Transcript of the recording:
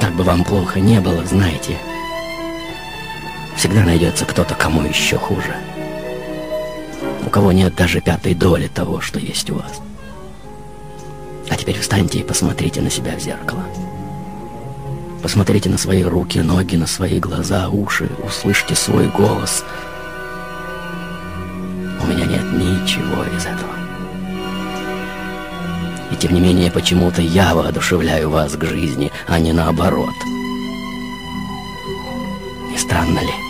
Как бы вам плохо не было, знаете, всегда найдется кто-то, кому еще хуже. У кого нет даже пятой доли того, что есть у вас. А теперь встаньте и посмотрите на себя в зеркало. Посмотрите на свои руки, ноги, на свои глаза, уши, услышьте свой голос. У меня нет ничего из этого. И тем не менее, почему-то я воодушевляю вас к жизни, а не наоборот. Не странно ли?